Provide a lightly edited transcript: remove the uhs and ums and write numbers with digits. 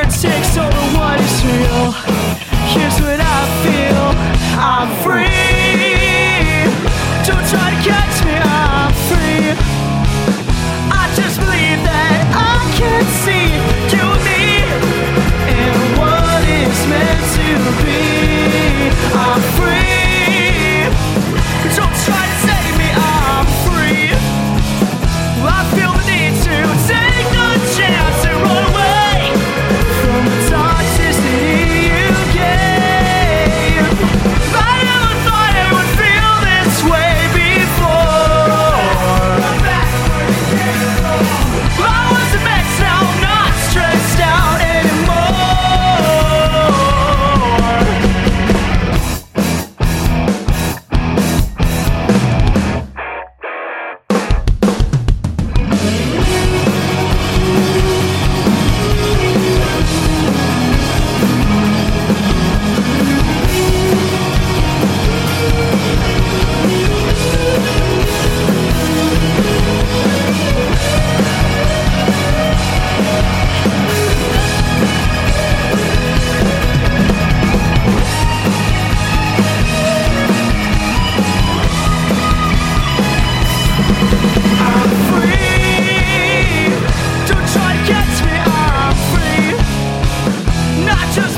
takes over what is real. Here's what I feel. I'm free. Don't try to catch me, I'm free. I just believe that I can see you and me and what is meant to be. I'm free. Don't try to save me, I'm free. I feel the need to take a chance and run away from the toxicity you gave. I never thought I would feel this way before. I was a mess, now I'm not stressed out anymore. Not just